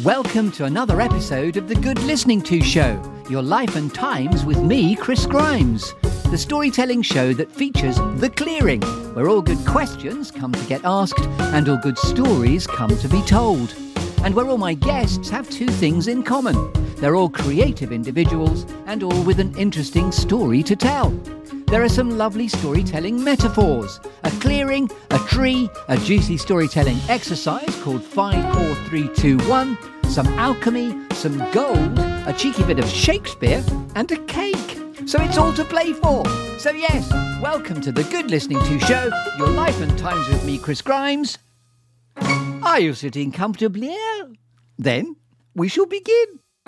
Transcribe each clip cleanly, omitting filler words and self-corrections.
Welcome to another episode of The Good Listening To Show, your life and times with me, Chris Grimes. The storytelling show that features The Clearing, where all good questions come to get asked and all good stories come to be told. And where all my guests have two things in common. They're all creative individuals and all with an interesting story to tell. There are some lovely storytelling metaphors. A clearing, a tree, a juicy storytelling exercise called 5, 4, 3, 2, 1, some alchemy, some gold, a cheeky bit of Shakespeare, and a cake. So it's all to play for. So yes, welcome to The Good Listening To Show, your life and times with me, Chris Grimes. Are you sitting comfortably? Then we shall begin.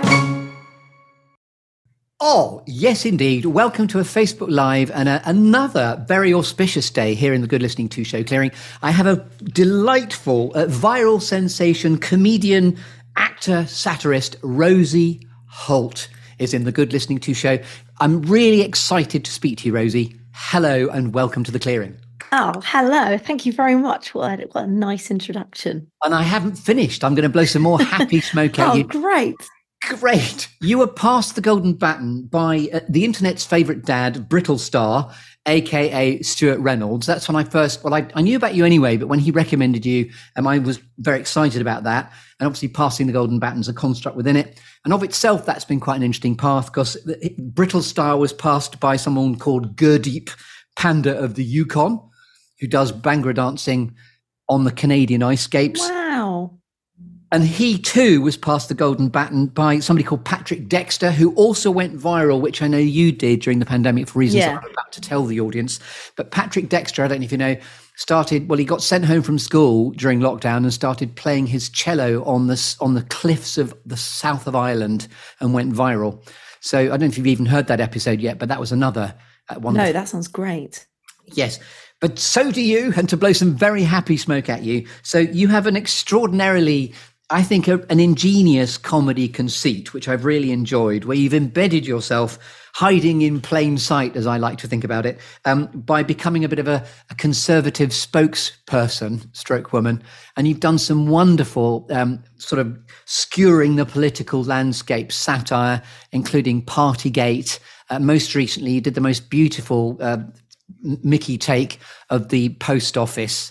Oh, yes, indeed. Welcome to a Facebook Live and another very auspicious day here in the Good Listening To Show Clearing. I have a delightful viral sensation comedian, actor, satirist, Rosie Holt is in the Good Listening To Show. I'm really excited to speak to you, Rosie. Hello and welcome to The Clearing. Oh, hello. Thank you very much. What a nice introduction. And I haven't finished. I'm going to blow some more happy smoke at you. Oh, great. Great. You were passed the golden baton by the internet's favourite dad, Brittle Star, a.k.a. Stuart Reynolds. That's when I knew about you anyway, but when he recommended you, I was very excited about that. And obviously passing the golden baton's a construct within it. And of itself, that's been quite an interesting path because Brittle Star was passed by someone called Gurdeep Panda of the Yukon, who does Bhangra dancing on the Canadian ice scapes. Wow. And he too was passed the golden baton by somebody called Patrick Dexter, who also went viral, which I know you did during the pandemic for reasons I'm about to tell the audience. But Patrick Dexter, I don't know if you know, he got sent home from school during lockdown and started playing his cello on the cliffs of the south of Ireland and went viral. So I don't know if you've even heard that episode yet, but that was another one. No, that sounds great. Yes. But so do you, and to blow some very happy smoke at you. So you have an extraordinarily, I think, an ingenious comedy conceit, which I've really enjoyed, where you've embedded yourself hiding in plain sight, as I like to think about it, by becoming a bit of a conservative spokesperson, stroke woman. And you've done some wonderful sort of skewering the political landscape satire, including Partygate. Most recently, you did the most beautiful Mickey take of the post office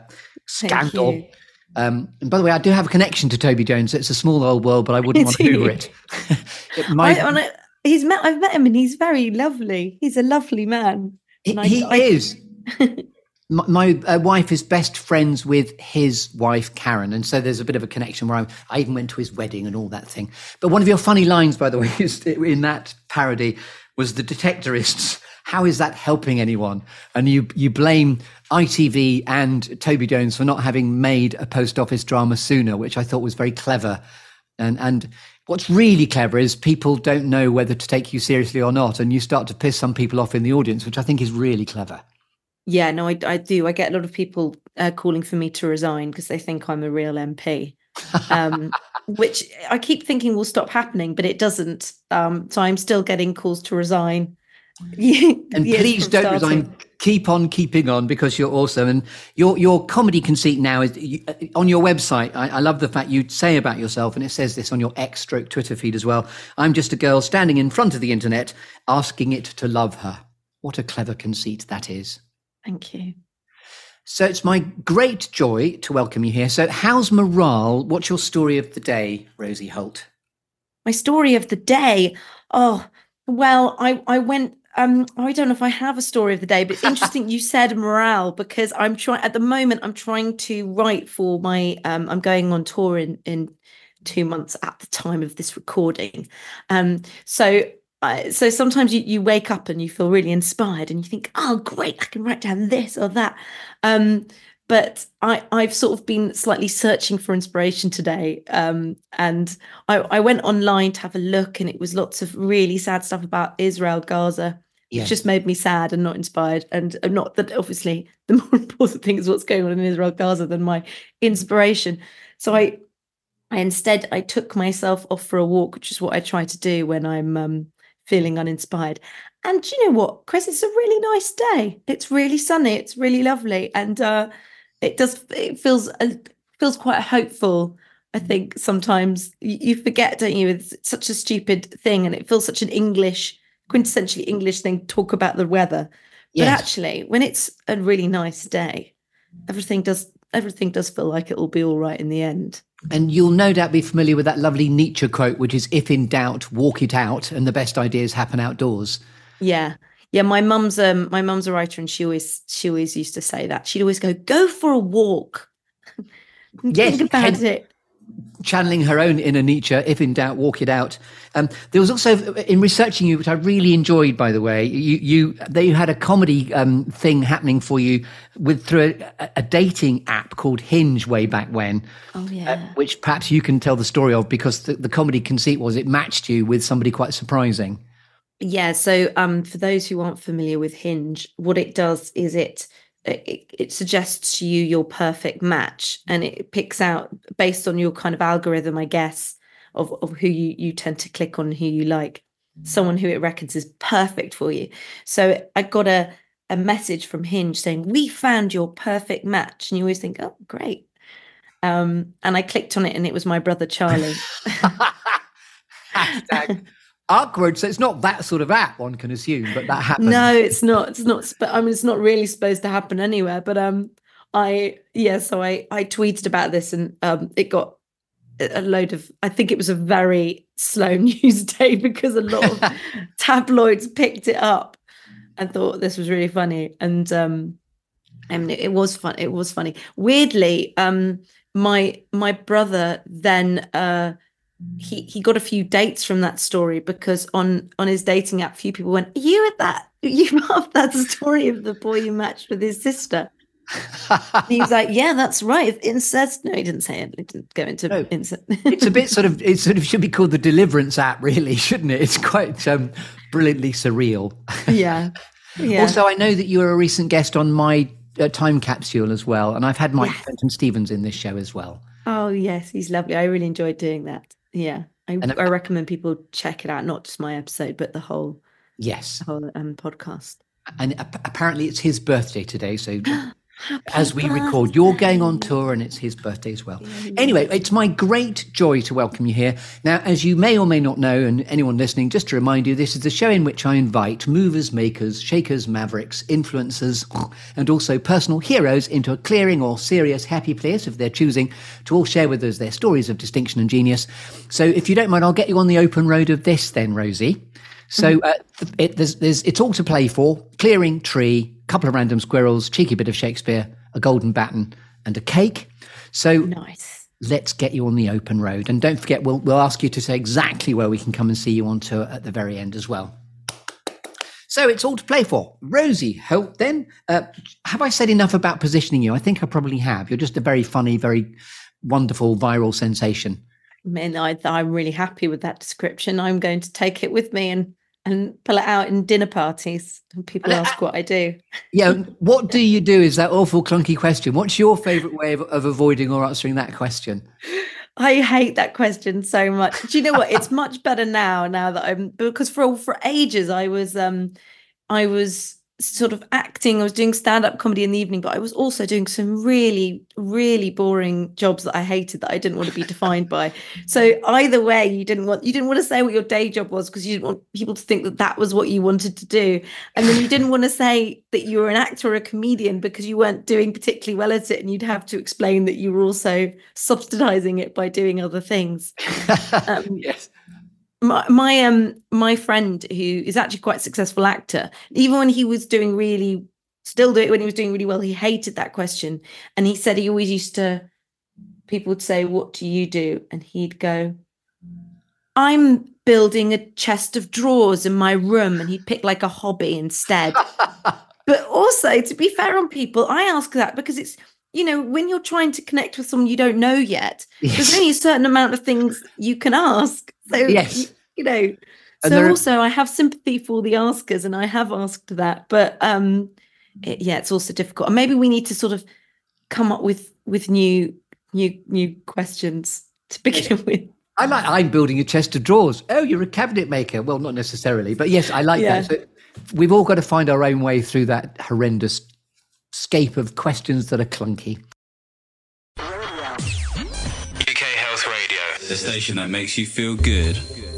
scandal. And by the way, I do have a connection to Toby Jones. It's a small old world, but I wouldn't want to Hoover it. I've met him and he's very lovely. He's a lovely man. He is. My wife is best friends with his wife, Karen. And so there's a bit of a connection where I even went to his wedding and all that thing. But one of your funny lines, by the way, is in that parody was the Detectorists. How is that helping anyone? And you blame ITV and Toby Jones for not having made a post office drama sooner, which I thought was very clever. And what's really clever is people don't know whether to take you seriously or not. And you start to piss some people off in the audience, which I think is really clever. Yeah, no, I do. I get a lot of people calling for me to resign because they think I'm a real MP, which I keep thinking will stop happening, but it doesn't. So I'm still getting calls to resign. And please don't resign. Keep on keeping on because you're awesome. And your comedy conceit now is on your website. I love the fact you say about yourself, and it says this on your X/Twitter feed as well. I'm just a girl standing in front of the internet asking it to love her. What a clever conceit that is. Thank you. So it's my great joy to welcome you here. So how's morale? What's your story of the day, Rosie Holt? My story of the day? Oh, well, I went... I don't know if I have a story of the day, but it's interesting you said morale because I'm trying to write for my, I'm going on tour in 2 months at the time of this recording. So sometimes you wake up and you feel really inspired and you think, oh, great, I can write down this or that. But I've sort of been slightly searching for inspiration today. And I went online to have a look and it was lots of really sad stuff about Israel, Gaza, which just made me sad and not inspired. And not that obviously the more important thing is what's going on in Israel, Gaza than my inspiration. So I instead took myself off for a walk, which is what I try to do when I'm feeling uninspired. And you know what, Chris, it's a really nice day. It's really sunny. It's really lovely. And it feels quite hopeful I think sometimes you forget, don't you? It's such a stupid thing, and it feels such an quintessentially English thing to talk about the weather. But Yes. actually, when it's a really nice day, everything does feel like it will be all right in the end. And you'll no doubt be familiar with that lovely Nietzsche quote, which is, if in doubt, walk it out, and the best ideas happen outdoors. Yeah. Yeah, my mum's a writer, and she always used to say that. She'd always go for a walk. Yes, think about it. Channeling her own inner Nietzsche, if in doubt, walk it out. There was also, in researching you, which I really enjoyed, by the way, you had a comedy thing happening for you through a dating app called Hinge way back when. Oh yeah. Which perhaps you can tell the story of, because the comedy conceit was it matched you with somebody quite surprising. Yeah. So for those who aren't familiar with Hinge, what it does is it suggests to you your perfect match, and it picks out, based on your kind of algorithm, I guess, of who you tend to click on, who you like, someone who it reckons is perfect for you. So I got a message from Hinge saying, "We found your perfect match," and you always think, "Oh, great." And I clicked on it, and it was my brother Charlie. Hashtag awkward. So it's not that sort of app, one can assume, but that happened. No, it's not. I mean, it's not really supposed to happen anywhere. But I tweeted about this, and it got a load of. I think it was a very slow news day, because a lot of tabloids picked it up and thought this was really funny. And I mean, it was fun. It was funny. Weirdly, my brother then. He got a few dates from that story, because on his dating app, a few people went, "Are you at that? You loved that story of the boy you matched with his sister?" And he was like, "Yeah, that's right. Incest." No, he didn't say it. He didn't go into incest. It's a bit it sort of should be called the Deliverance app, really, shouldn't it? It's quite brilliantly surreal. Yeah. Also, I know that you were a recent guest on my time capsule as well, and I've had Mike Fenton Stevens in this show as well. Oh yes, he's lovely. I really enjoyed doing that. Yeah, I recommend people check it out, not just my episode, but the whole podcast. And apparently it's his birthday today, so as we record, you're going on tour, and it's his birthday as well. Yeah. Anyway, it's my great joy to welcome you here. Now, as you may or may not know, and anyone listening, just to remind you, this is the show in which I invite movers, makers, shakers, mavericks, influencers, and also personal heroes into a clearing or serious happy place of their choosing, to all share with us their stories of distinction and genius. So if you don't mind, I'll get you on the open road of this then, Rosie. So it's all to play for: clearing, tree, couple of random squirrels, cheeky bit of Shakespeare, a golden baton, and a cake. So nice. Let's get you on the open road. And don't forget, we'll ask you to say exactly where we can come and see you on tour at the very end as well. So it's all to play for. Rosie Holt, then. Have I said enough about positioning you? I think I probably have. You're just a very funny, very wonderful viral sensation. Man, I'm really happy with that description. I'm going to take it with me and pull it out in dinner parties when people ask what I do. Yeah, what do you do is that awful clunky question. What's your favourite way of avoiding or answering that question? I hate that question so much. Do you know what? It's much better now that because for ages I was sort of acting. I was doing stand-up comedy in the evening, but I was also doing some really, really boring jobs that I hated, that I didn't want to be defined by. So either way, you didn't want to say what your day job was, because you didn't want people to think that was what you wanted to do. And then you didn't want to say that you were an actor or a comedian, because you weren't doing particularly well at it, and you'd have to explain that you were also subsidizing it by doing other things. Yes. My friend, who is actually quite a successful actor, even when he was doing really well, he hated that question. And he said he always used to, people would say, "What do you do?" And he'd go, "I'm building a chest of drawers in my room." And he'd pick like a hobby instead. But also, to be fair on people, I ask that because it's, when you're trying to connect with someone you don't know yet, there's only a certain amount of things you can ask. So, yes. So also I have sympathy for the askers, and I have asked that, but it's also difficult. And maybe we need to sort of come up with new questions to begin with. I'm building a chest of drawers. Oh, you're a cabinet maker. Well, not necessarily, but yes, I like that. So we've all got to find our own way through that horrendous scape of questions that are clunky. UK Health The station that makes you feel good.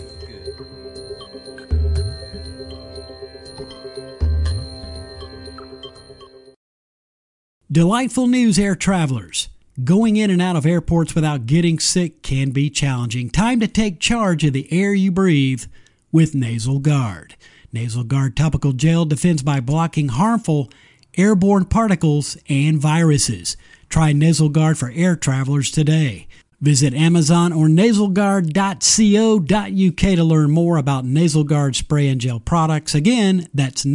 Delightful news, air travelers. Going in and out of airports without getting sick can be challenging. Time to take charge of the air you breathe with Nasal Guard. Nasal Guard topical gel defends by blocking harmful airborne particles and viruses. Try Nasal Guard for air travelers today. Visit Amazon or nasalguard.co.uk to learn more about Nasal Guard spray and gel products. Again, that's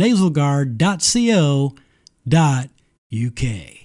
nasalguard.co.uk.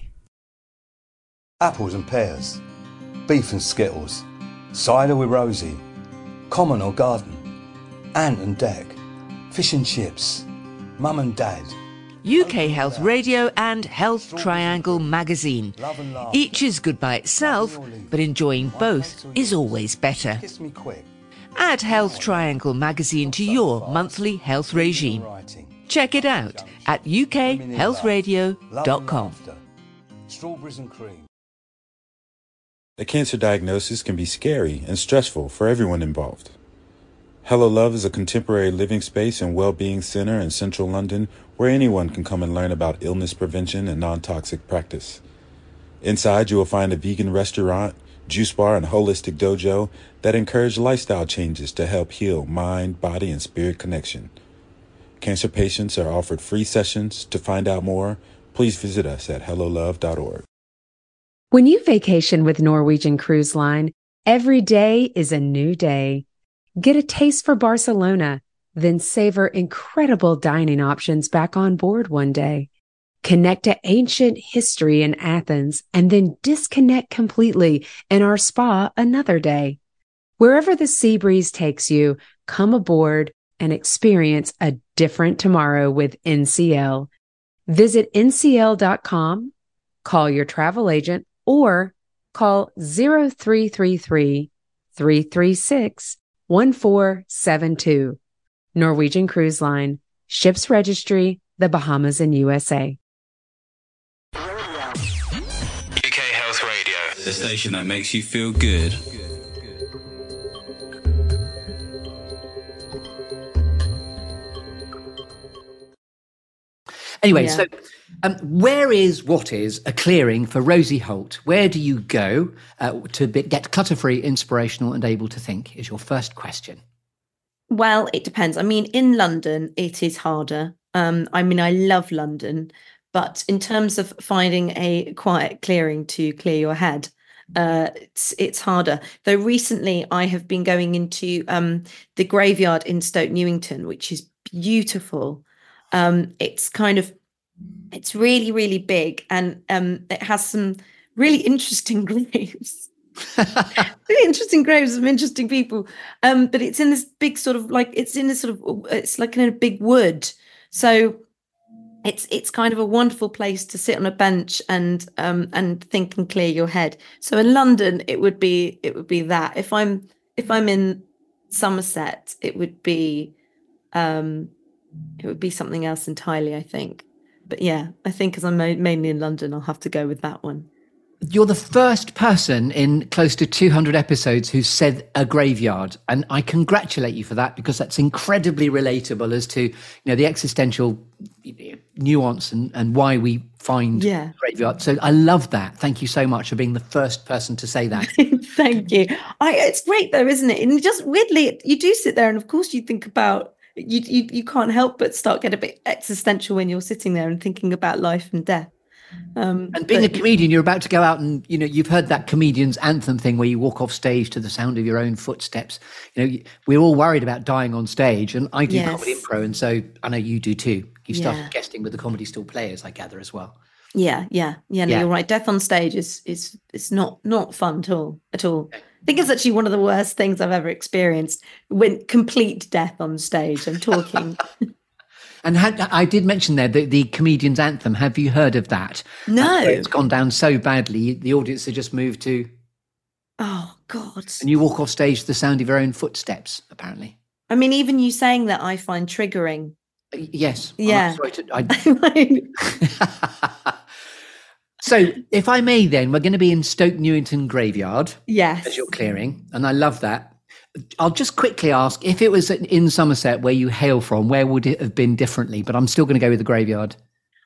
Apples and pears, beef and skittles, cider with Rosie, common or garden, ant and deck, fish and chips, mum and dad. UK Health Radio and Health Triangle magazine. Each is good by itself, but enjoying both is always better. Kiss me quick. Add Health Triangle magazine to your monthly health regime. Check it out at ukhealthradio.com. Strawberries and cream. A cancer diagnosis can be scary and stressful for everyone involved. Hello Love is a contemporary living space and well-being center in central London where anyone can come and learn about illness prevention and non-toxic practice. Inside, you will find a vegan restaurant, juice bar, and holistic dojo that encourage lifestyle changes to help heal mind, body, and spirit connection. Cancer patients are offered free sessions. To find out more, please visit us at hellolove.org. When you vacation with Norwegian Cruise Line, every day is a new day. Get a taste for Barcelona, then savor incredible dining options back on board one day. Connect to ancient history in Athens and then disconnect completely in our spa another day. Wherever the sea breeze takes you, come aboard and experience a different tomorrow with NCL. Visit ncl.com, call your travel agent, or call 0333 336 1472. Norwegian Cruise Line. Ships Registry, the Bahamas and USA. UK Health Radio. The station that makes you feel good. Anyway, so where is a clearing for Rosie Holt? Where do you go to get clutter-free, inspirational and able to think is your first question. Well, it depends. I mean, in London, it is harder. I mean, I love London, but in terms of finding a quiet clearing to clear your head, it's harder. Though recently I have been going into the graveyard in Stoke Newington, which is beautiful. It's really, really big, and it has some really interesting graves. Really interesting graves of interesting people. But it's in this big sort of it's like in a big wood. So it's kind of a wonderful place to sit on a bench and think and clear your head. So in London, it would be that. If I'm in Somerset, it would be something else entirely, I think. But yeah, I think as I'm mainly in London, I'll have to go with that one. You're the first person in close to 200 episodes who said a graveyard, and I congratulate you for that, because that's incredibly relatable as to the existential nuance and why we find graveyard. So I love that. Thank you so much for being the first person to say that. Thank you. It's great though, isn't it? And just weirdly, you do sit there, and of course you think about. You can't help but start getting a bit existential when you're sitting there and thinking about life and death. And being a comedian, you're about to go out and, you've heard that comedian's anthem thing where you walk off stage to the sound of your own footsteps. We're all worried about dying on stage, and I do comedy impro, and so I know you do too. You started guesting with the Comedy Store Players, I gather, as well. Yeah. No, you're right. Death on stage is not fun at all. I think it's actually one of the worst things I've ever experienced, when complete death on stage. I'm talking. And I did mention there the comedian's anthem. Have you heard of that? No. It's gone down so badly, the audience have just moved to... Oh, God. And you walk off stage to the sound of your own footsteps, apparently. I mean, even you saying that I find triggering. Yes. Yeah. I'm sorry So, if I may, then we're going to be in Stoke Newington Graveyard Yes. as you're clearing, and I love that. I'll just quickly ask, if it was in Somerset, where you hail from, where would it have been differently? But I'm still going to go with the graveyard.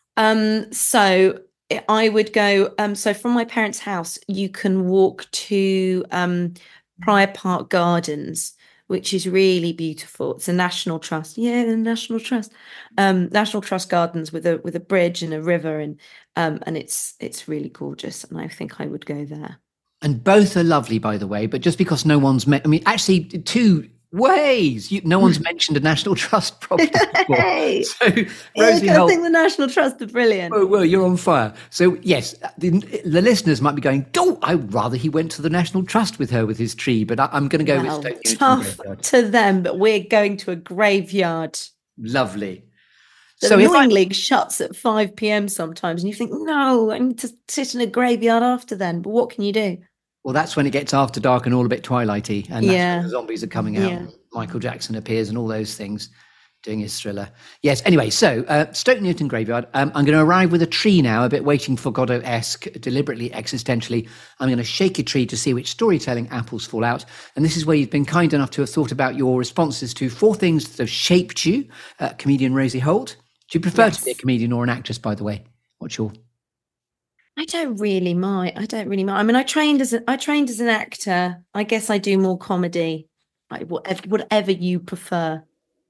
So I would go. So from my parents' house, you can walk to Prior Park Gardens, which is really beautiful. It's a National Trust. Yeah, the National Trust. National Trust Gardens with a bridge and a river, and it's really gorgeous. And I think I would go there. And both are lovely, by the way, but just because no one's met, I mean, actually, two ways. No one's mentioned a National Trust property before. Hey, So, yes, Rosie I Holt, think the National Trust are brilliant. well, you're on fire. So, yes, the listeners might be going, oh, I'd rather he went to the National Trust with her with his tree, but I'm going to go Well, with Stoke Newington tough Graveyard. to them, but we're going to a graveyard. Lovely. That So, if I, annoyingly shuts at 5 p.m. sometimes, and you think, no, I need to sit in a graveyard after then. But what can you do? well, that's when it gets after dark and all a bit twilighty, and that's Yeah. when the zombies are coming out. Yeah. Michael Jackson appears and all those things, doing his Thriller. Yes. Anyway, so Stoke Newington Graveyard. I'm going to arrive with a tree now, a bit Waiting for Godot-esque, deliberately existentially. I'm going to shake a tree to see which storytelling apples fall out, and this is where you've been kind enough to have thought about your responses to 4 things that have shaped you. Comedian Rosie Holt. Do you prefer to be a comedian or an actress? By the way, what's your? I don't really mind. I mean, I trained as an actor. I guess I do more comedy. Whatever you prefer.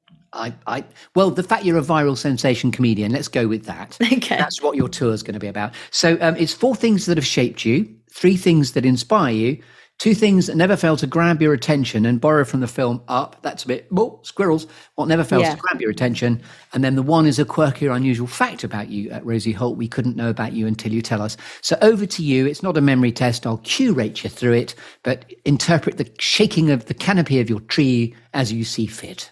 Well, the fact you're a viral sensation comedian, let's go with that. Okay. That's what your tour is going to be about. So it's 4 things that have shaped you, 3 things that inspire you, 2 things that never fail to grab your attention, and borrow from the film Up. That's a bit, squirrels. What never fails to grab your attention. And then the 1 is a quirky or unusual fact about you, Rosie Holt. We couldn't know about you until you tell us. So over to you. It's not a memory test. I'll curate you through it, but interpret the shaking of the canopy of your tree as you see fit.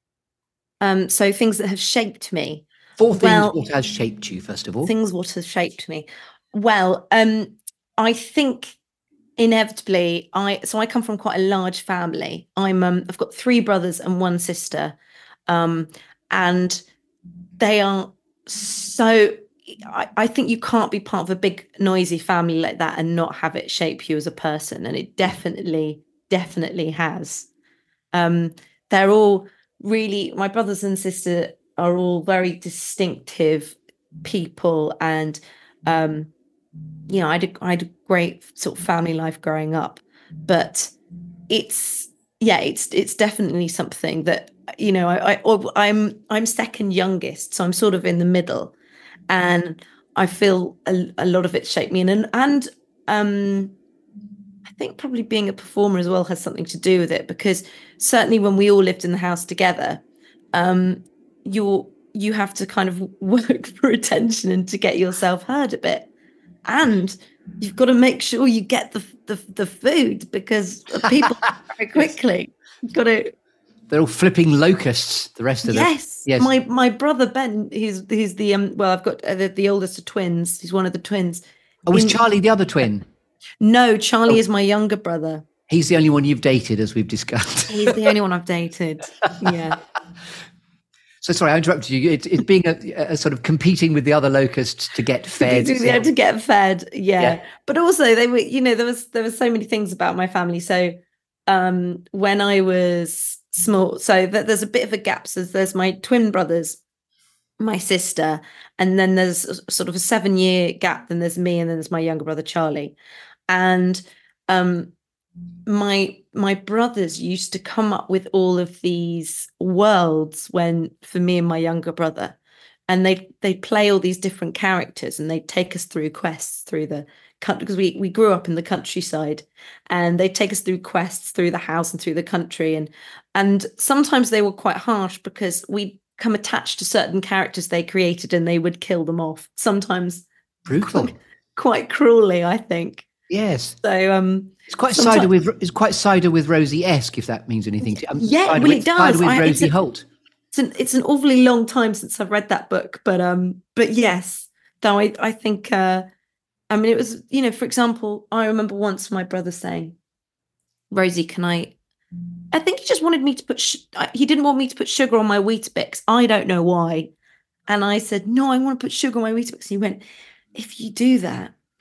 So things that have shaped me. 4 things what has shaped you, first of all. Things what has shaped me. Well, I think inevitably I come from quite a large family. I've got 3 brothers and 1 sister, and they are so. I think you can't be part of a big noisy family like that and not have it shape you as a person, and it definitely has. They're all really, my brothers and sister are all very distinctive people, and I had a great sort of family life growing up, but it's definitely something that, I'm second youngest, so I'm sort of in the middle, and I feel a lot of it shaped me, and I think probably being a performer as well has something to do with it, because certainly when we all lived in the house together, you have to kind of work for attention and to get yourself heard a bit, and you've got to make sure you get the food, because people very quickly. You've got to. They're all flipping locusts. The rest of them. Yes. My brother Ben, he's the I've got the oldest of twins. He's one of the twins. Oh, was Charlie the other twin? No, Charlie is my younger brother. He's the only one you've dated, as we've discussed. He's the only one I've dated. Yeah. So sorry, I interrupted you. It's being a sort of competing with the other locusts to get fed. To get fed, yeah. But also they were, there was so many things about my family. So when I was small, so there's a bit of a gap. So there's my twin brothers, my sister, and then there's sort of a 7-year gap. Then there's me, and then there's my younger brother Charlie, and my brothers used to come up with all of these worlds for me and my younger brother, and they play all these different characters, and they take us through quests through the country, because we grew up in the countryside, and they take us through quests through the house and through the country, and sometimes they were quite harsh because we'd come attached to certain characters they created, and they would kill them off, sometimes brutal, quite cruelly, I think. Yes. So it's quite cider with Rosie-esque, if that means anything to you. It does. Cider with Rosie Holt. It's an awfully long time since I've read that book, but yes, though I think it was, for example, I remember once my brother saying, Rosie, I think he just wanted me to he didn't want me to put sugar on my Weetabix. I don't know why. And I said, no, I want to put sugar on my Weetabix. And he went, if you do that,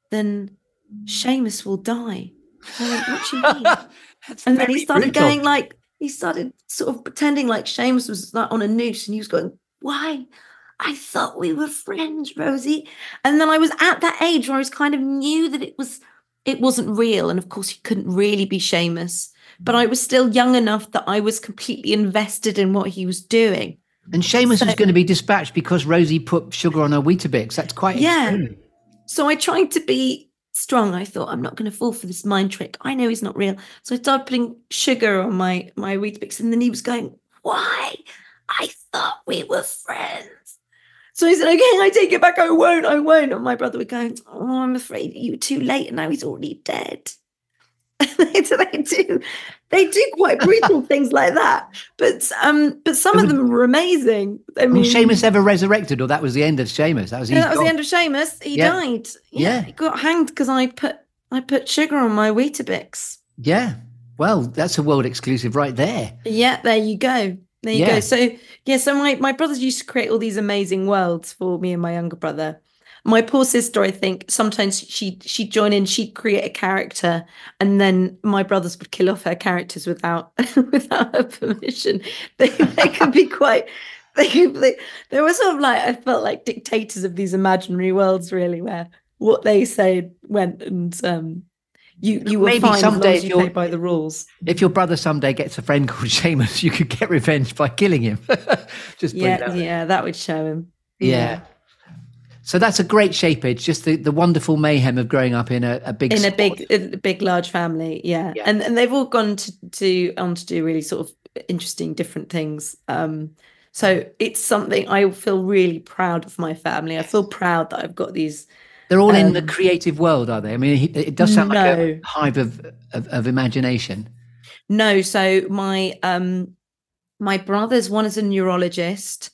then Seamus will die. I went, what do you mean? And then he started brutal. going like, he started sort of pretending like Seamus was like on a noose, and he was going, why? I thought we were friends, Rosie. And then I was at that age where I was kind of knew that it wasn't real. And of course, he couldn't really be Seamus, but I was still young enough that I was completely invested in what he was doing. And Seamus was going to be dispatched because Rosie put sugar on her Weetabix. That's quite extreme. So I tried to be strong. I thought, I'm not going to fall for this mind trick. I know he's not real. So I started putting sugar on my Weetabix, and then he was going, why? I thought we were friends. So I said, okay, I take it back. I won't. And my brother would go, oh, I'm afraid you were too late, and now he's already dead. They do quite brutal things like that. But some of them were amazing. I mean, was Seamus ever resurrected, or that was the end of Seamus? That was the end of Seamus. He died. Yeah, he got hanged because I put sugar on my Weetabix. Yeah. Well, that's a world exclusive right there. Yeah, there you go. There you go. So my brothers used to create all these amazing worlds for me and my younger brother. My poor sister, I think, sometimes she'd join in, she'd create a character, and then my brothers would kill off her characters without her permission. They could be quite. They were sort of like, I felt like dictators of these imaginary worlds, really, where what they say went, and you were maybe fine someday as long as you played by the rules. If your brother someday gets a friend called Seamus, you could get revenge by killing him. That would show him. Yeah. So that's a great shapeage, just the wonderful mayhem of growing up in a big large family. Yeah. And they've all gone on to do really sort of interesting, different things. So it's something I feel really proud of my family. I feel proud that I've got these. They're all in the creative world, are they? I mean, it does sound like a hive of imagination. No. So my brothers, one is a neurologist.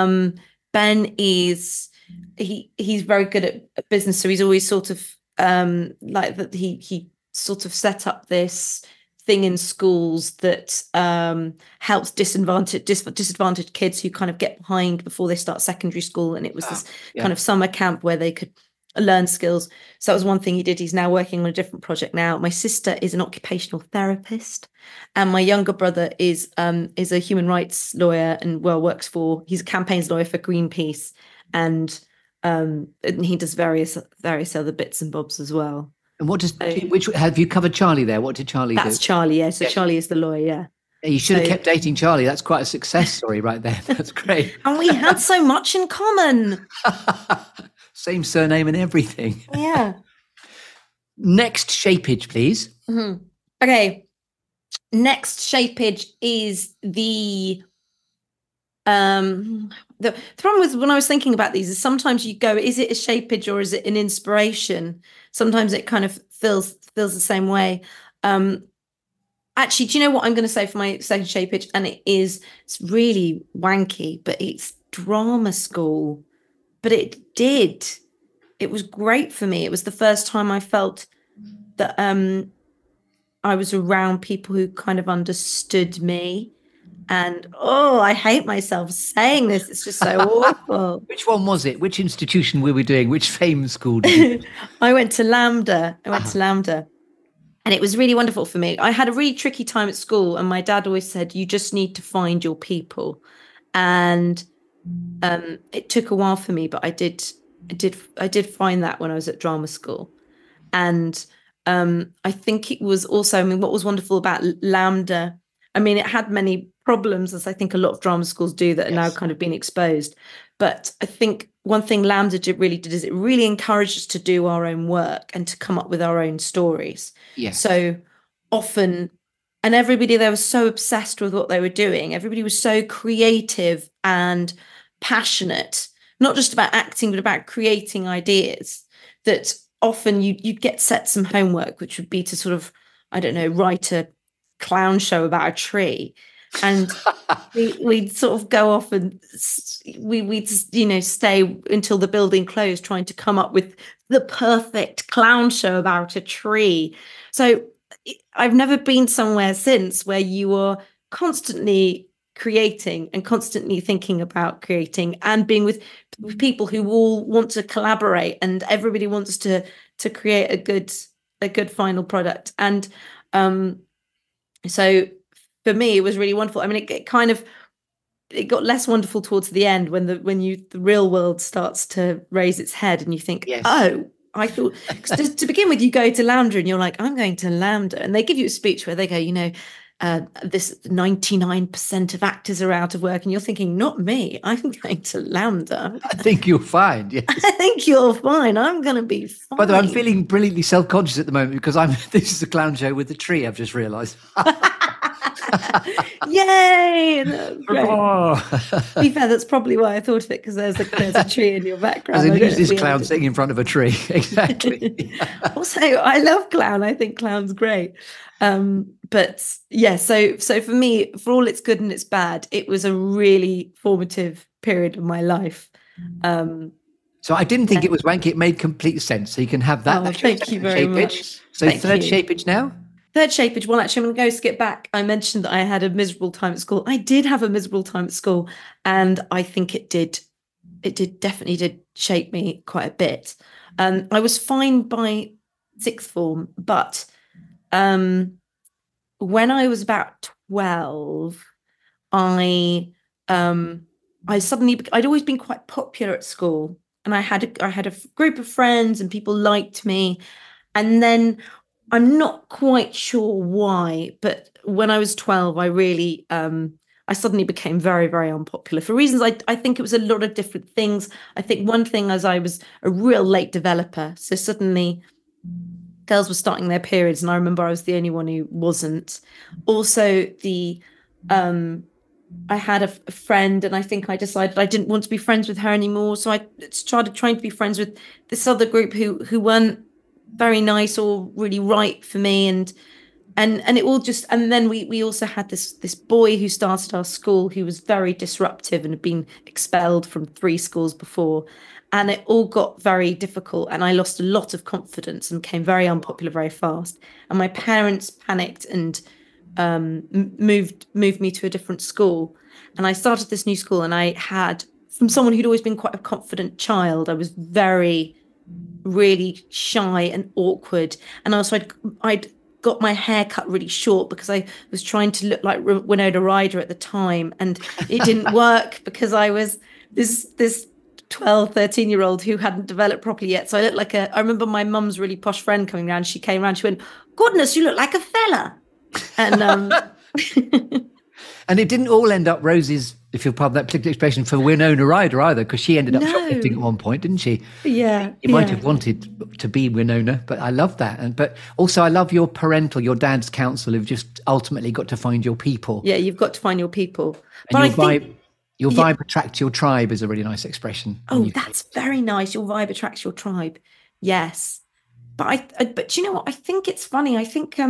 Ben is. He's very good at business, so he's always sort of like that. He sort of set up this thing in schools that helps disadvantaged kids who kind of get behind before they start secondary school, and it was this kind of summer camp where they could learn skills. So that was one thing he did. He's now working on a different project now. My sister is an occupational therapist, and my younger brother is a human rights lawyer and he's a campaigns lawyer for Greenpeace. And he does various other bits and bobs as well. And what does which have you covered Charlie there? What did Charlie do? That's Charlie, yeah. So Charlie is the lawyer, yeah. You should have kept dating Charlie. That's quite a success story right there. That's great. And we had so much in common. Same surname and everything. Yeah. Next shapeage, please. Mm-hmm. Okay. Next shapeage is the problem with when I was thinking about these is sometimes you go, is it a shapeage or is it an inspiration? Sometimes it kind of feels the same way. Actually, do you know what I'm going to say for my second shapeage? And it's really wanky, but it's drama school. But it was great for me. It was the first time I felt that I was around people who kind of understood me. And I hate myself saying this. It's just so awful. Which one was it? Which institution were we doing? Which fame school did you I went to Lambda. And it was really wonderful for me. I had a really tricky time at school, and my dad always said, you just need to find your people. And it took a while for me, but I did find that when I was at drama school. And I think it was also, what was wonderful about Lambda, it had many problems, as I think a lot of drama schools do, that are now kind of being exposed. But I think one thing Lambda did is it really encouraged us to do our own work and to come up with our own stories. Yes. So often, and everybody there was so obsessed with what they were doing. Everybody was so creative and passionate, not just about acting, but about creating ideas, that often you'd get set some homework, which would be to sort of, I don't know, write a clown show about a tree. And we'd sort of go off and we'd stay until the building closed trying to come up with the perfect clown show about a tree. So I've never been somewhere since where you are constantly creating and constantly thinking about creating and being with people who all want to collaborate and everybody wants to create a good final product. And so for me, it was really wonderful. I mean, it got less wonderful towards the end when the real world starts to raise its head and you think, Yes. oh, I thought, 'cause to begin with, you go to Lambda and you're like, I'm going to Lambda. And they give you a speech where they go, this 99% of actors are out of work. And you're thinking, not me, I'm going to Lambda. I think you'll find. Yes. I think you're fine. I'm going to be fine. By the way, I'm feeling brilliantly self-conscious at the moment because this is a clown show with the tree, I've just realised. Yay! To be fair, that's probably why I thought of it, because there's a tree in your background. Who's this clown sitting in front of a tree? Exactly. Also, I love clown. I think clown's great. But yeah, so for me, for all its good and its bad, it was a really formative period of my life. So I didn't think it was wanky. It made complete sense. So you can have that. Oh, thank you very much. So third shapeage now? Third shapeage. Well, actually, I'm going to go skip back. I mentioned that I had a miserable time at school. I did have a miserable time at school, and I think it definitely did shape me quite a bit. I was fine by sixth form, but when I was about 12, I'd always been quite popular at school, and I had a group of friends and people liked me. And then I'm not quite sure why, but when I was 12, I really I suddenly became very, very unpopular for reasons. I think it was a lot of different things. I think one thing is I was a real late developer, so suddenly girls were starting their periods, and I remember I was the only one who wasn't. Also, I had a friend, and I think I decided I didn't want to be friends with her anymore. So I started trying to be friends with this other group who weren't very nice or really right for me, and it all just. And then we also had this boy who started our school who was very disruptive and had been expelled from 3 schools before. And it all got very difficult, and I lost a lot of confidence and became very unpopular very fast. And my parents panicked and moved me to a different school. And I started this new school, and I had, from someone who'd always been quite a confident child, I was really shy and awkward. And also I'd got my hair cut really short because I was trying to look like Winona Ryder at the time, and it didn't work because I was this 12, 13-year-old who hadn't developed properly yet. So I looked like I remember my mum's really posh friend coming around. She came around, she went, "Goodness, you look like a fella." And and it didn't all end up roses, if you'll pardon that particular expression, for Winona Ryder either, because she ended up shoplifting at one point, didn't she? Yeah. You might have wanted to be Winona, but I love that. But also I love your dad's counsel of just ultimately got to find your people. Yeah, you've got to find your people. And but your vibe attracts your tribe is a really nice expression. Oh, that's very nice. Your vibe attracts your tribe. Yes. But but you know what? I think it's funny. I think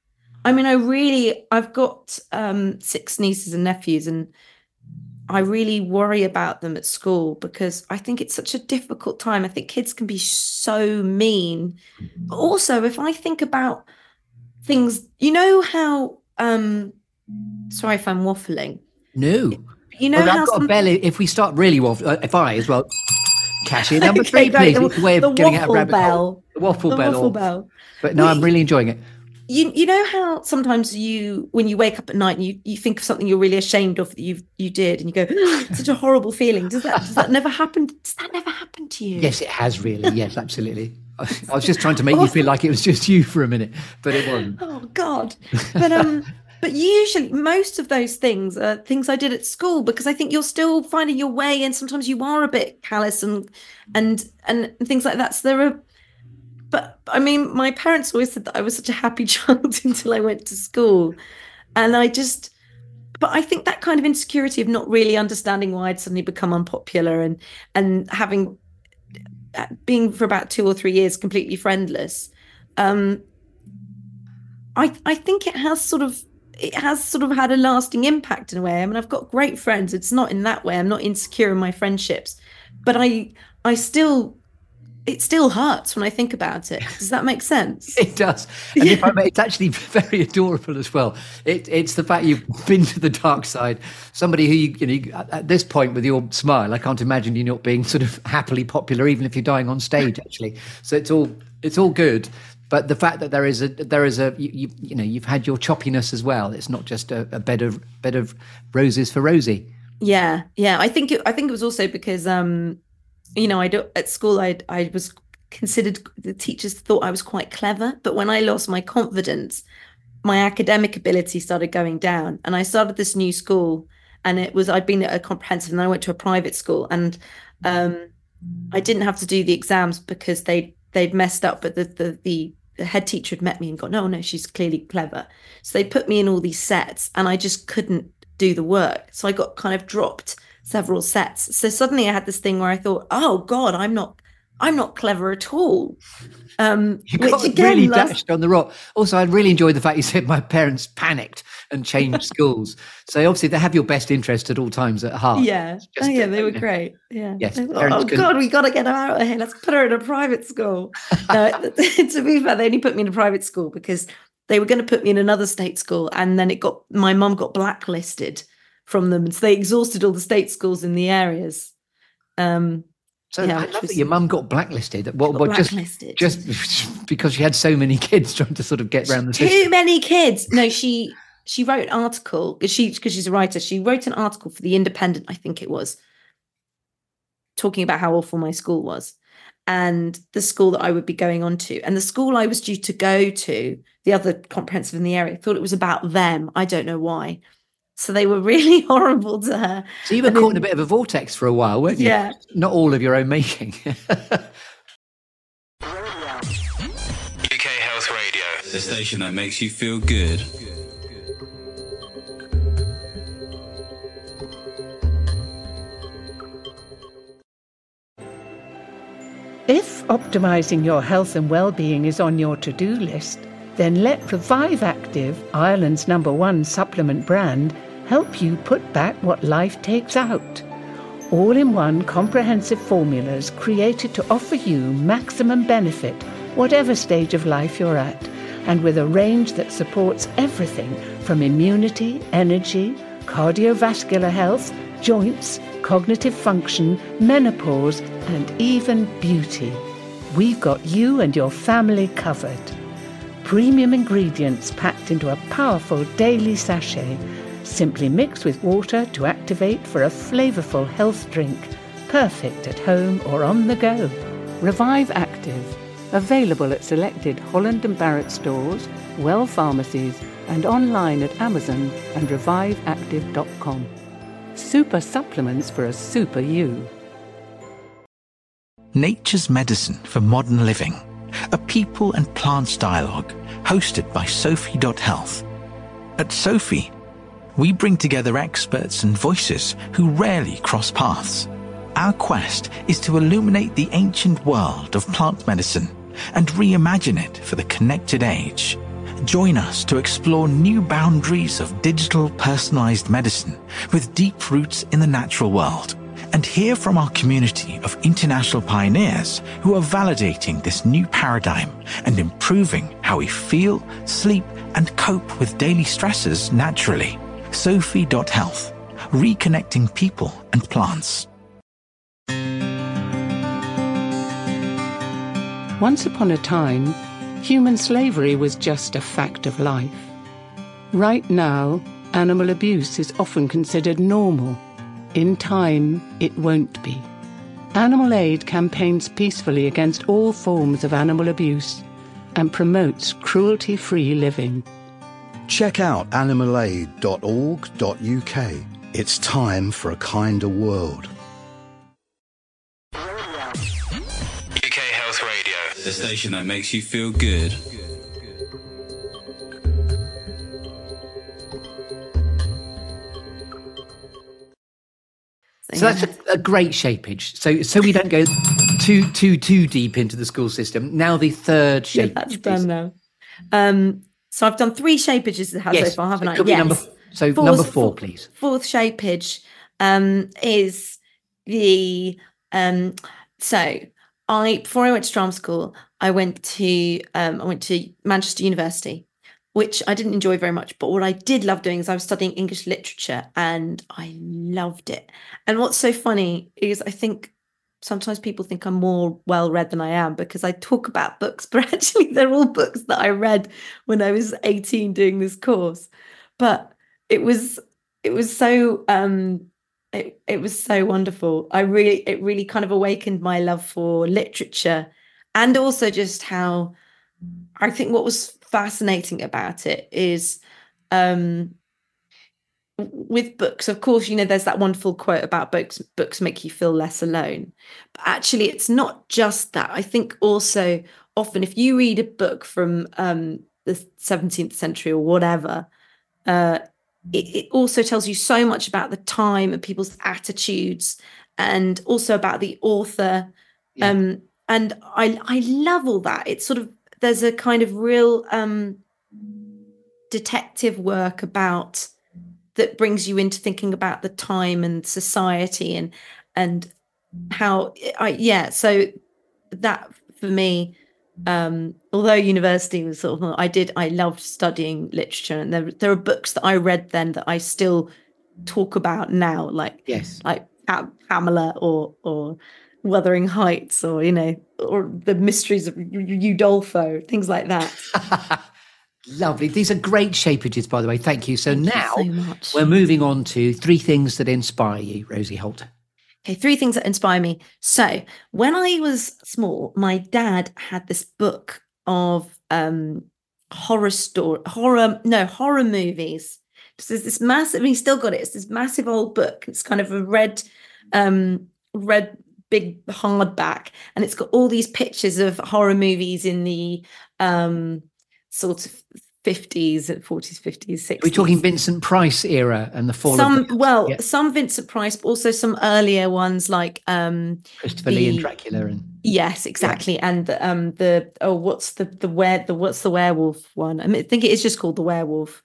I've got 6 nieces and nephews, and I really worry about them at school because I think it's such a difficult time. I think kids can be so mean. But also, if I think about things, you know how, sorry if I'm waffling. No. You know how I've got a belly. If we start really waffling, if I as well, cash in number 3, please. It's a way of getting out of rabbit hole. The waffle bell. But no, I'm really enjoying it. You know how sometimes when you wake up at night and you think of something you're really ashamed of that you did, and you go, it's such a horrible feeling. Does that never happen? Does that never happen to you? Yes, it has really. Yes, absolutely. I was just trying to make you feel like it was just you for a minute, but it wasn't. Oh God. But usually most of those things are things I did at school, because I think you're still finding your way, and sometimes you are a bit callous and things like that. So but I mean, my parents always said that I was such a happy child until I went to school. And but I think that kind of insecurity of not really understanding why I'd suddenly become unpopular and being for about 2 or 3 years completely friendless. I think it has sort of had a lasting impact in a way. I mean, I've got great friends. It's not in that way. I'm not insecure in my friendships, but I still it still hurts when I think about it. Does that make sense? It does. And if I may, it's actually very adorable as well. It's the fact you've been to the dark side. Somebody who, you know, at this point with your smile, I can't imagine you not being sort of happily popular, even if you're dying on stage, actually. So it's all good. But the fact that there is a you know, you've had your choppiness as well. It's not just a bed of roses for Rosie. Yeah. I think it was also because you know, at school I was considered, the teachers thought I was quite clever, but when I lost my confidence, my academic ability started going down, and I started this new school, and I'd been at a comprehensive, and then I went to a private school, and I didn't have to do the exams because they'd messed up, but the head teacher had met me and gone, no, she's clearly clever. So they put me in all these sets, and I just couldn't do the work. So I got kind of dropped several sets. So suddenly I had this thing where I thought, oh God, I'm not clever at all. You got really dashed on the rock. Also, I really enjoyed the fact you said my parents panicked and changed schools. So obviously they have your best interest at all times at heart. Yeah. They were great. Yeah. Yes. Thought, God, we got to get her out of here. Let's put her in a private school. To be fair, they only put me in a private school because they were going to put me in another state school, and then my mum got blacklisted from them, and so they exhausted all the state schools in the areas. So I love that your mum got blacklisted. Just because she had so many kids trying to sort of get around the system. Too many kids. No, she wrote an article because she's a writer. She wrote an article for The Independent, I think it was, talking about how awful my school was, and the school that I would be going on to, and the school I was due to go to, the other comprehensive in the area, thought it was about them. I don't know why. So they were really horrible to her. So you were caught in a bit of a vortex for a while, weren't you? Yeah. Not all of your own making. UK Health Radio, the station that makes you feel good. If optimising your health and well-being is on your to-do list, then let Revive Active, Ireland's #1 supplement brand, help you put back what life takes out. All-in-one comprehensive formulas created to offer you maximum benefit, whatever stage of life you're at, and with a range that supports everything from immunity, energy, cardiovascular health, joints, cognitive function, menopause, and even beauty. We've got you and your family covered. Premium ingredients packed into a powerful daily sachet. Simply mix with water to activate for a flavourful health drink. Perfect at home or on the go. Revive Active. Available at selected Holland & Barrett stores, Well pharmacies, and online at Amazon and reviveactive.com. Super supplements for a super you. Nature's Medicine for Modern Living. A people and plants dialogue hosted by Sophie.Health. At Sophie, we bring together experts and voices who rarely cross paths. Our quest is to illuminate the ancient world of plant medicine and reimagine it for the connected age. Join us to explore new boundaries of digital personalized medicine with deep roots in the natural world, and hear from our community of international pioneers who are validating this new paradigm and improving how we feel, sleep, and cope with daily stresses naturally. Sophie.Health, reconnecting people and plants. Once upon a time, human slavery was just a fact of life. Right now, animal abuse is often considered normal. In time, it won't be. Animal Aid campaigns peacefully against all forms of animal abuse and promotes cruelty-free living. Check out animalaid.org.uk. It's time for a kinder world. UK Health Radio, the station that makes you feel good. So that's a great shapeage. So we don't go too deep into the school system. Now the third shapeage. Yeah, that's done now. So I've done 3 shapeages so far, haven't I? Yes. Number 4, please. Fourth shapeage is the so before I went to drama school, I went to Manchester University, which I didn't enjoy very much. But what I did love doing is I was studying English literature, and I loved it. And what's so funny is I think sometimes people think I'm more well-read than I am because I talk about books, but actually they're all books that I read when I was 18 doing this course. But it was so it was so wonderful. It really kind of awakened my love for literature, and also just how I think what was fascinating about it is with books, of course, there's that wonderful quote about books make you feel less alone. But actually, it's not just that. I think also often if you read a book from the 17th century or whatever, it also tells you so much about the time and people's attitudes, and also about the author. Yeah. And I love all that. It's sort of, there's a kind of real detective work about that brings you into thinking about the time and society and how so that for me, although university was sort of, I loved studying literature, and there are books that I read then that I still talk about now, like Pamela or Wuthering Heights, or or the Mysteries of Udolpho, things like that. Lovely. These are great shapeages, by the way. Thank you. So now we're moving on to 3 things that inspire you, Rosie Holt. Okay, 3 things that inspire me. So when I was small, my dad had this book of horror movies. So there's this massive, and he still got it. It's this massive old book. It's kind of a red big hardback, and it's got all these pictures of horror movies in the sort of 50s, 40s, 50s, 60s. We're talking Vincent Price era and the fall some Vincent Price, but also some earlier ones like Christopher Lee and Dracula, and yes, exactly. And what's the werewolf one? I think it is just called The Werewolf.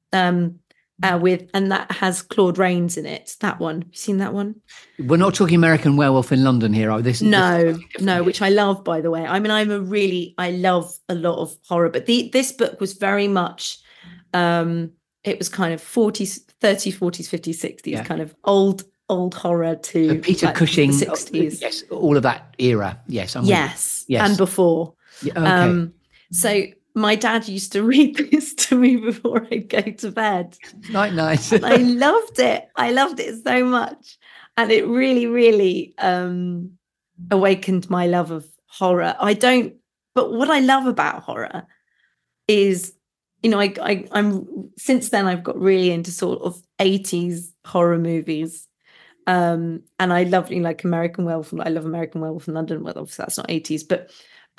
And that has Claude Rains in it. That one. Have you seen that one? We're not talking American Werewolf in London here, are we? No, which I love, by the way. I mean, I love a lot of horror, but this book was very much, it was kind of 40s, 30s, 40s, 50s, 60s, kind of old horror to so Peter Cushing, the 60s. Yes, all of that era. Yes, yes, and before. Yeah, okay. So my dad used to read this to me before I'd go to bed. Nice. I loved it. I loved it so much. And it really, really awakened my love of horror. But what I love about horror is, I'm since then I've got really into sort of 80s horror movies. And I love, like American Werewolf. I love American Werewolf in London. Well, obviously that's not 80s, but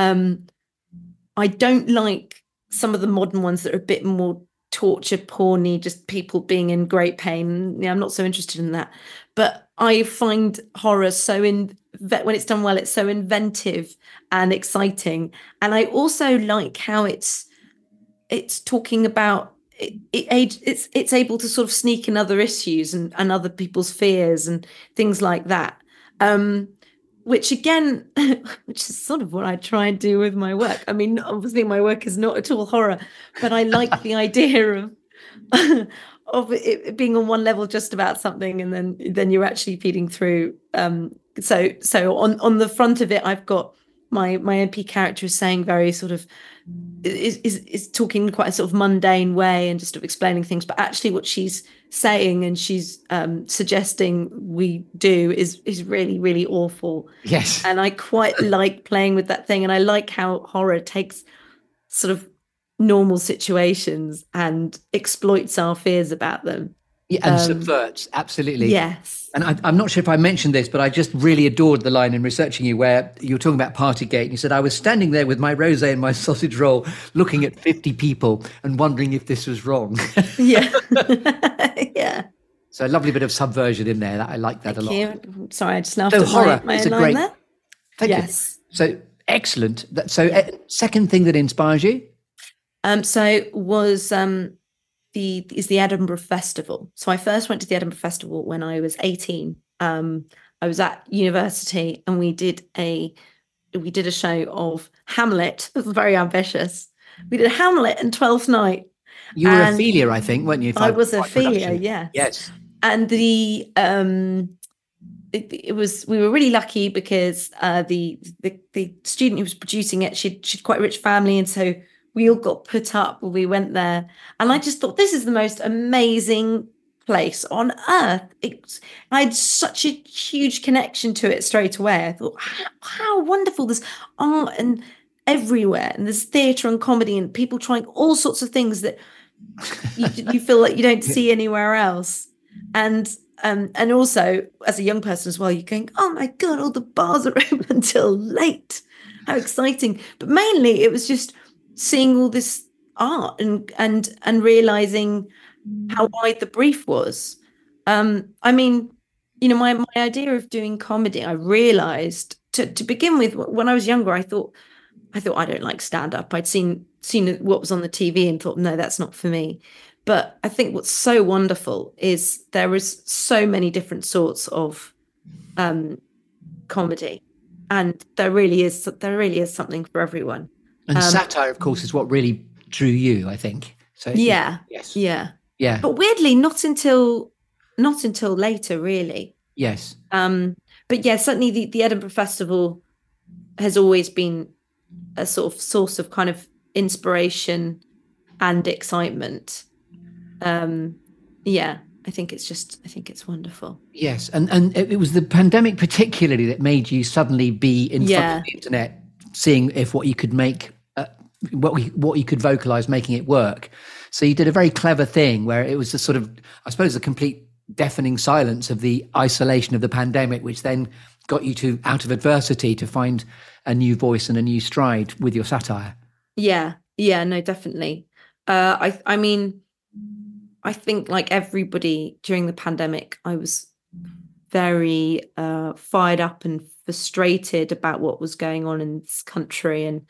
I don't like some of the modern ones that are a bit more torture porny, just people being in great pain. I'm not so interested in that. But I find horror when it's done well, it's so inventive and exciting. And I also like how it's talking about it's able to sort of sneak in other issues and other people's fears and things like that. Which again, which is sort of what I try and do with my work. I mean, obviously my work is not at all horror, but I like the idea of it being on one level just about something, and then you're actually feeding through. So on the front of it, I've got my MP character is saying very sort of is talking in quite a sort of mundane way and just sort of explaining things, but actually what she's saying and she's suggesting we do is really, really awful. Yes. And I quite like playing with that thing, and I like how horror takes sort of normal situations and exploits our fears about them. Yeah, and subverts, absolutely. Yes. And I'm not sure if I mentioned this, but I just really adored the line in researching you where you were talking about Partygate, and you said, I was standing there with my rosé and my sausage roll looking at 50 people and wondering if this was wrong. Yeah. Yeah. So a lovely bit of subversion in there. I like that a lot. Thank you. Sorry, I just laughed at horror. my It's a line great. there. Thank Yes. you. So excellent. Second thing that inspires you? Is the Edinburgh Festival. So I first went to the Edinburgh Festival when I was 18. I was at university and we did a we did a show of Hamlet. It was very ambitious. We did Hamlet and Twelfth Night. You were Ophelia, I think, weren't you? I was Ophelia, yeah. Yes. And we were really lucky because the student who was producing it, she'd quite a rich family, and so we all got put up when we went there. And I just thought, this is the most amazing place on earth. I had such a huge connection to it straight away. I thought, how wonderful, there's art and everywhere, and there's theatre and comedy and people trying all sorts of things that you feel like you don't see anywhere else. And also as a young person as well, you're going, oh my God, all the bars are open until late. How exciting. But mainly it was just seeing all this art and realizing how wide the brief was. I mean, you know, my idea of doing comedy, I realized to begin with, when I was younger, I thought I don't like stand-up. I'd seen what was on the TV and thought, no, that's not for me. But I think what's so wonderful is there is so many different sorts of comedy, and there really is something for everyone. And satire, of course, is what really drew you, I think. So yeah, yes, yeah. But weirdly, not until later, really. Yes. But yeah, certainly the Edinburgh Festival has always been a sort of source of kind of inspiration and excitement. Yeah, I think it's wonderful. Yes, and it was the pandemic particularly that made you suddenly be in front of the internet, seeing if what you could make, what you could vocalize, making it work. So you did a very clever thing where it was a sort of, I suppose, a complete deafening silence of the isolation of the pandemic, which then got you out of adversity to find a new voice and a new stride with your satire. Yeah, no, definitely. I mean, I think like everybody during the pandemic, I was very fired up and frustrated about what was going on in this country, and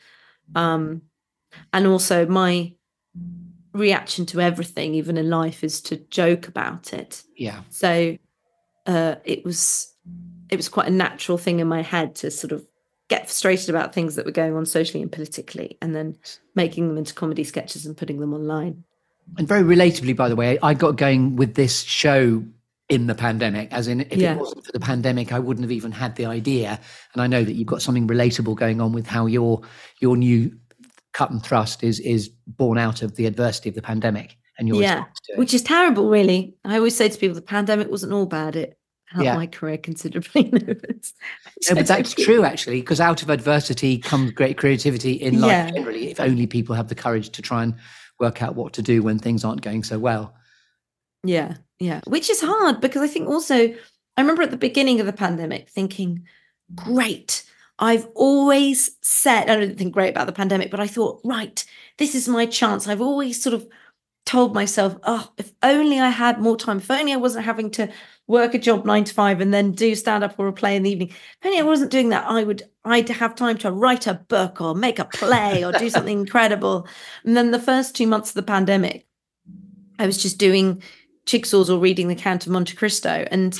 also my reaction to everything, even in life, is to joke about it. Yeah. So it was quite a natural thing in my head to sort of get frustrated about things that were going on socially and politically, and then making them into comedy sketches and putting them online. And very relatably, by the way, I got going with this show in the pandemic, as in if it wasn't for the pandemic, I wouldn't have even had the idea. And I know that you've got something relatable going on with how your new cut and thrust is born out of the adversity of the pandemic and your response to it. Which is terrible, really. I always say to people, the pandemic wasn't all bad. It helped my career considerably. No, but that's true, actually, because out of adversity comes great creativity in life generally, if only people have the courage to try and work out what to do when things aren't going so well. Yeah, which is hard, because I think also, I remember at the beginning of the pandemic thinking, great, I've always said, I don't think great about the pandemic, but I thought, right, this is my chance. I've always sort of told myself, oh, if only I had more time, if only I wasn't having to work a job 9 to 5 and then do stand up or a play in the evening. If only I wasn't doing that, I'd have time to write a book or make a play or do something incredible. And then the first 2 months of the pandemic, I was just doing jigsaws or reading The Count of Monte Cristo. And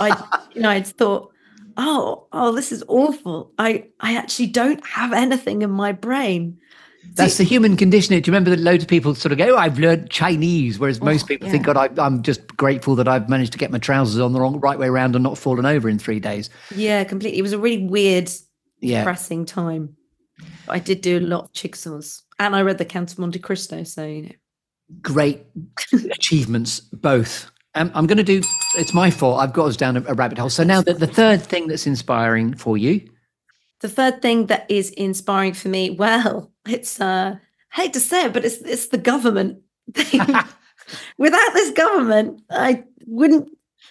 I'd thought, oh, this is awful. I actually don't have anything in my brain. That's the human condition. Do you remember that loads of people sort of go, I've learned Chinese, whereas most people think, God, I'm just grateful that I've managed to get my trousers on the right way around and not fallen over in 3 days. Yeah, completely. It was a really weird, depressing time. But I did do a lot of jigsaws, and I read The Count of Monte Cristo, so, you know. Great achievements, both. I'm going to do, it's my fault, I've got us down a rabbit hole. So now the third thing that's inspiring for you. The third thing that is inspiring for me, well, it's, I hate to say it, but it's the government thing. Without this government, I wouldn't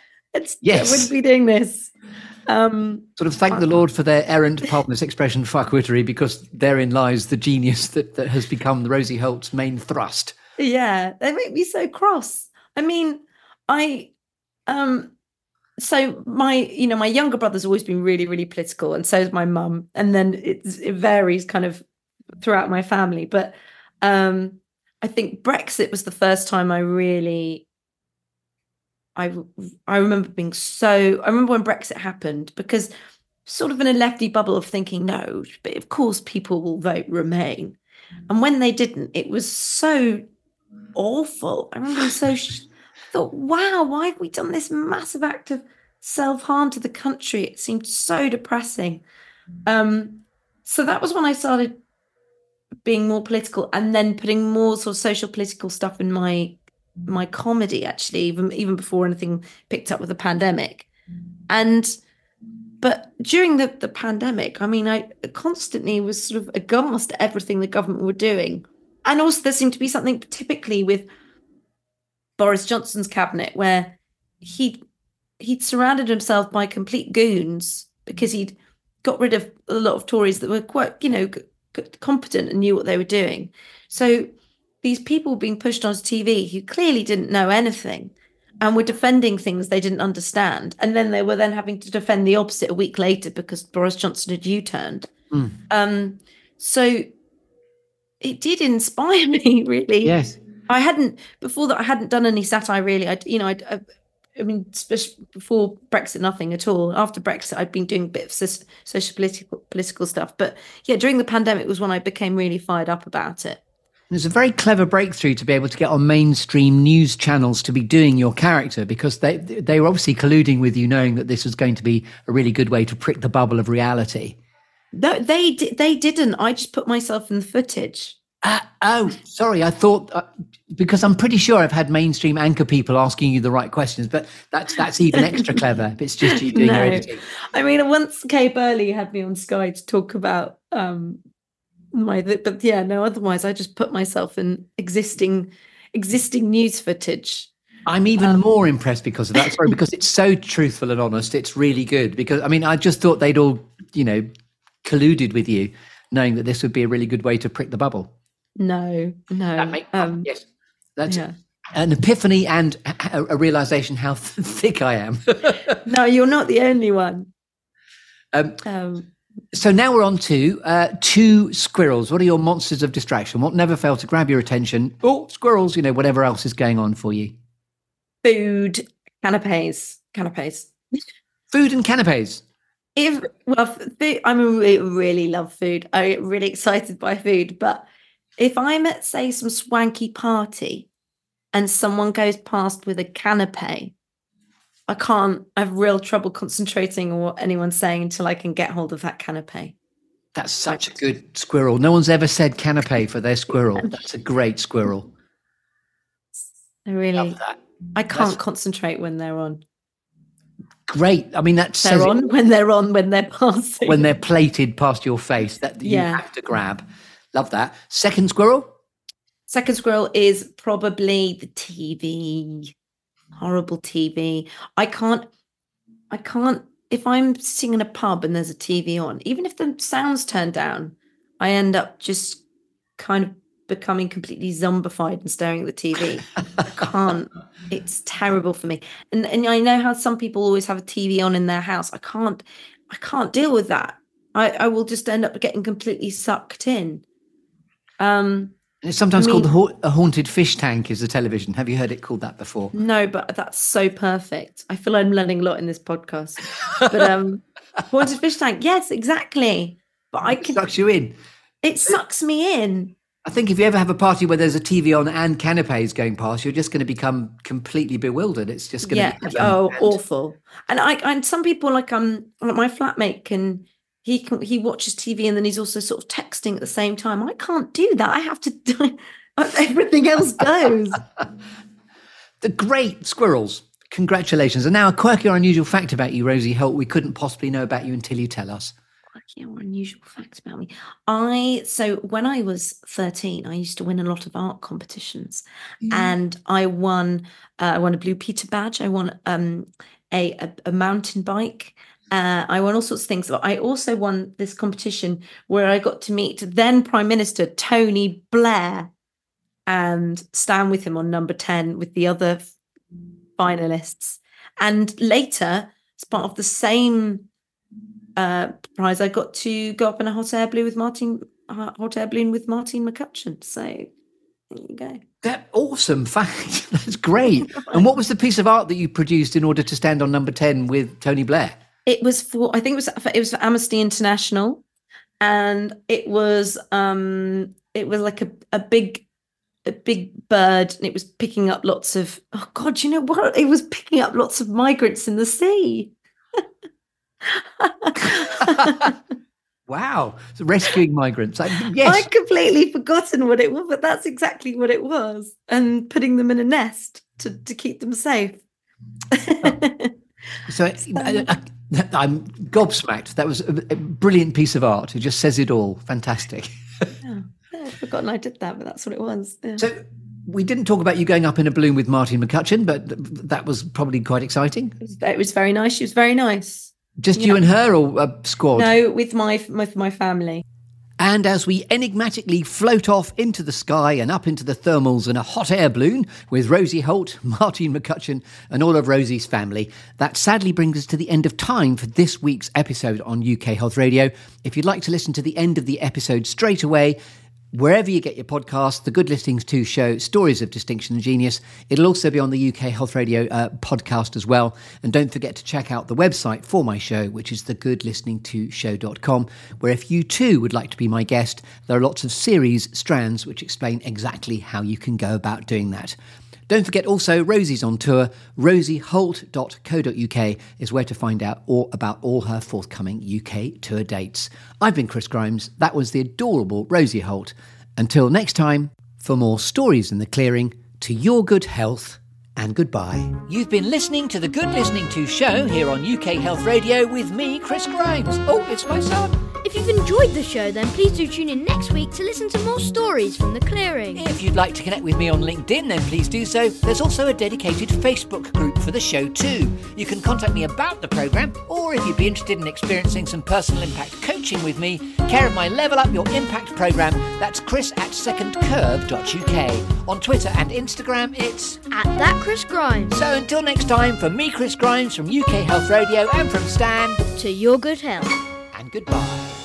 be doing this. Sort of thank the Lord for their errant, pardon this expression, fuckwittery, because therein lies the genius that has become the Rosie Holt's main thrust. Yeah, they make me so cross. I mean, so my younger brother's always been really, really political, and so is my mum. And then it varies kind of throughout my family. But I think Brexit was the first time I remember when Brexit happened, because sort of in a lefty bubble of thinking, no, but of course people will vote Remain. And when they didn't, it was so awful. I remember being I thought, wow, why have we done this massive act of self-harm to the country? It seemed so depressing. So that was when I started being more political, and then putting more sort of social political stuff in my comedy, actually, even before anything picked up with the pandemic. But during the pandemic, I mean, I constantly was sort of aghast at everything the government were doing. And also there seemed to be something typically with Boris Johnson's cabinet where he'd surrounded himself by complete goons, because he'd got rid of a lot of Tories that were quite, competent and knew what they were doing. So these people being pushed onto TV who clearly didn't know anything and were defending things they didn't understand. And then they were then having to defend the opposite a week later because Boris Johnson had U-turned. So it did inspire me, really. Yes. Before that, I hadn't done any satire, really. I mean, especially before Brexit, nothing at all. After Brexit, I'd been doing a bit of social political stuff. But yeah, during the pandemic was when I became really fired up about it. It's a very clever breakthrough to be able to get on mainstream news channels to be doing your character, because they were obviously colluding with you, knowing that this was going to be a really good way to prick the bubble of reality. No, they didn't. I just put myself in the footage. Oh, sorry. I thought, because I'm pretty sure I've had mainstream anchor people asking you the right questions, but that's even extra clever. It's just you doing your editing. I mean, once Kay Burley had me on Sky to talk about otherwise I just put myself in existing news footage. I'm even more impressed because of that. Sorry, because it's so truthful and honest. It's really good. Because, I mean, I just thought they'd all, colluded with you, knowing that this would be a really good way to prick the bubble. No. Yes, that's an epiphany and a realization how thick I am. No, you're not the only one. So now we're on to two squirrels. What are your monsters of distraction? What never fail to grab your attention? Oh, squirrels, whatever else is going on for you. Food, canapes. Food and canapes. Food, I really love food. I get really excited by food. But if I'm at, say, some swanky party and someone goes past with a canapé, I have real trouble concentrating on what anyone's saying until I can get hold of that canapé. That's such a good squirrel. No one's ever said canapé for their squirrel. That's a great squirrel. I really, I can't concentrate when they're on. Great. I mean, when they're passing. When they're plated past your face, that you have to grab. Love that. Second squirrel? Second squirrel is probably the TV. Horrible TV. I can't, if I'm sitting in a pub and there's a TV on, even if the sound's turned down, I end up just kind of becoming completely zombified and staring at the TV. I can't. It's terrible for me. And I know how some people always have a TV on in their house. I can't deal with that. I will just end up getting completely sucked in. It's sometimes called a haunted fish tank is the television. Have you heard it called that before? No, but that's so perfect. I feel I'm learning a lot in this podcast. But haunted fish tank, yes, exactly. But it sucks you in. It sucks me in. I think if you ever have a party where there's a TV on and canapes going past, you're just going to become completely bewildered. It's just going to be awful. And some people like my flatmate he watches TV and then he's also sort of texting at the same time. I can't do that. I have to everything else goes. The great squirrels. Congratulations. And now a quirky or unusual fact about you, Rosie Holt, we couldn't possibly know about you until you tell us. Quirky or unusual fact about me. So when I was 13, I used to win a lot of art competitions. And I won a Blue Peter badge. I won a mountain bike. I won all sorts of things. I also won this competition where I got to meet then Prime Minister Tony Blair and stand with him on number 10 with the other finalists. And later, as part of the same prize, I got to go up in a hot air balloon with Martin McCutcheon. So there you go. That awesome fact. That's great. And what was the piece of art that you produced in order to stand on number 10 with Tony Blair? It was for, I think it was for Amnesty International, and it was like a big bird, and it was picking up lots of, oh God, you know what? It was picking up lots of migrants in the sea. Wow. So rescuing migrants. Yes. I'd completely forgotten what it was, but that's exactly what it was. And putting them in a nest to keep them safe. So I'm gobsmacked. That was a brilliant piece of art. It just says it all. Fantastic. Yeah, I'd forgotten I did that, but that's what it was. Yeah. So we didn't talk about you going up in a balloon with Martine McCutcheon, but that was probably quite exciting. It was very nice. She was very nice. Just you and her, or a squad? No, with my family. And as we enigmatically float off into the sky and up into the thermals in a hot air balloon with Rosie Holt, Martine McCutcheon and all of Rosie's family, that sadly brings us to the end of time for this week's episode on UK Health Radio. If you'd like to listen to the end of the episode straight away, wherever you get your podcasts, The Good Listenings To show, Stories of Distinction and Genius. It'll also be on the UK Health Radio podcast as well. And don't forget to check out the website for my show, which is thegoodlisteningtoshow.com, where if you too would like to be my guest, there are lots of series strands which explain exactly how you can go about doing that. Don't forget also Rosie's on tour. rosieholt.co.uk is where to find out all about all her forthcoming UK tour dates. I've been Chris Grimes. That was the adorable Rosie Holt. Until next time, for more stories in the clearing, to your good health and goodbye. You've been listening to The Good Listening To show here on UK Health Radio with me, Chris Grimes. Oh, it's my son. If you've enjoyed the show, then please do tune in next week to listen to more stories from the clearing. If you'd like to connect with me on LinkedIn, then please do so. There's also a dedicated Facebook group for the show too. You can contact me about the programme, or if you'd be interested in experiencing some personal impact coaching with me, care of my Level Up Your Impact programme, that's chris@secondcurve.uk. On Twitter and Instagram, it's @ThatChrisGrimes. So until next time, from me, Chris Grimes, from UK Health Radio, and from Stan, to your good health. And goodbye.